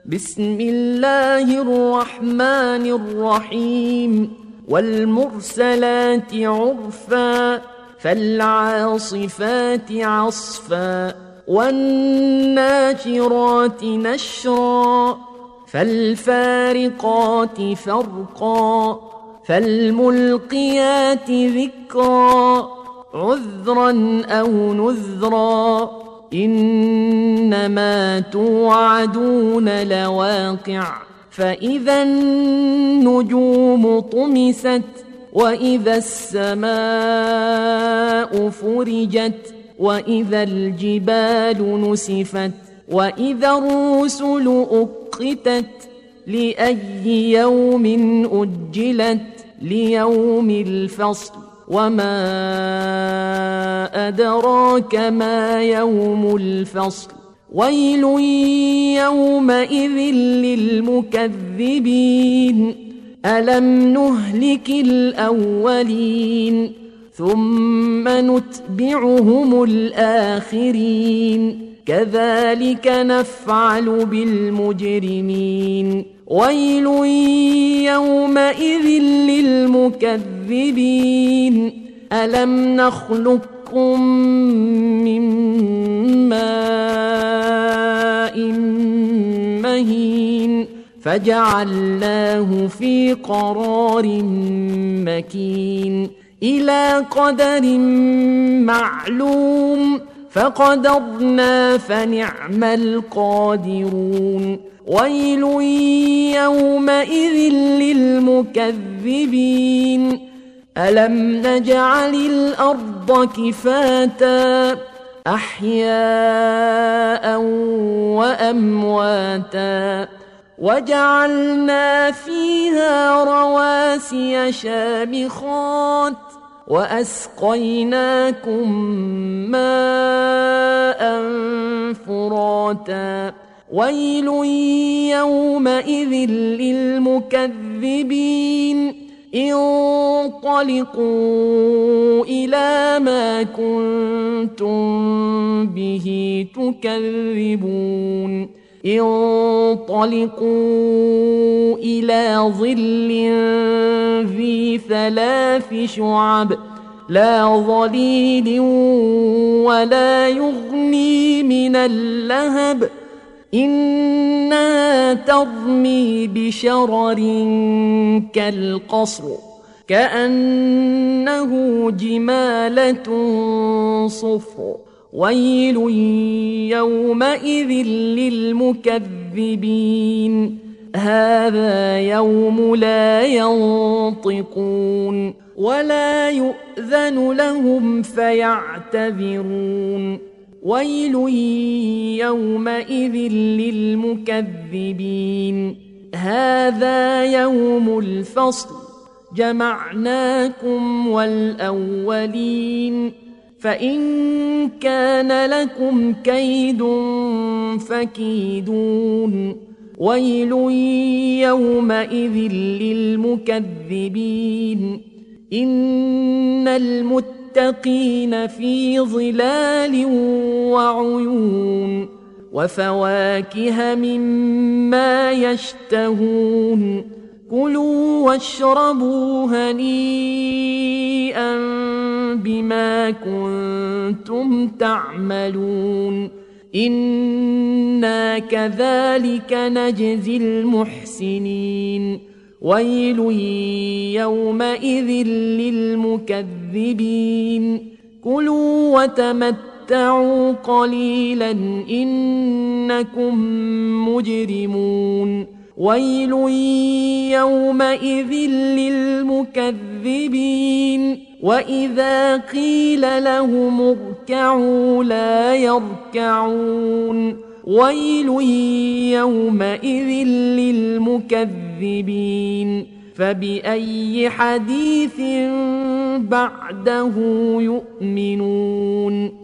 بسم الله الرحمن الرحيم والمرسلات عرفا فالعاصفات عصفا والناشرات نشرا فالفارقات فرقا فالملقيات ذكرا عذرا أو نذرا إنما توعدون لواقع فإذا النجوم طمست وإذا السماء فرجت وإذا الجبال نسفت وإذا الرسل أقتت لأي يوم أجلت ليوم الفصل وما أدراك ما يوم الفصل ويل يومئذ للمكذبين ألم نهلك الأولين ثم نتبعهم الآخرين كذلك نفعل بالمجرمين ويل يومئذ للمكذبين ألم نخلقكم من ماء مهين فجعلناه في قرار مكين إلى قدر معلوم فقدرنا فنعم القادرون ويل يومئذ للمكذبين ألم نجعل الأرض كفاتا أحياء وأمواتا وجعلنا فيها رواسي شامخات وأسقيناكم ماء فراتا ويل يومئذ للمكذبين انطلقوا إلى ما كنتم به تكذبون انطلقوا إلى ظل ذي 3 شعب لا ظليل ولا يغني من اللهب إنها ترمي بشرر كالقصر كأنه جمالة صفر ويل يومئذ للمكذبين هذا يوم لا ينطقون ولا يؤذن لهم فيعتذرون ويل يومئذ للمكذبين هذا يوم الفصل جمعناكم والأولين فإن كان لكم كيد فكيدون ويل يومئذ للمكذبين إن المتقين في ظلال وعيون وفواكه مما يشتهون كلوا واشربوا هنيئا بما كنتم تعملون إنا كذلك نجزي المحسنين ويل يومئذ للمكذبين كلوا وتمتعوا قليلا إنكم مجرمون ويل يومئذ للمكذبين وإذا قيل لهم اركعوا لا يركعون ويل يومئذ للمكذبين فبأي حديث بعده يؤمنون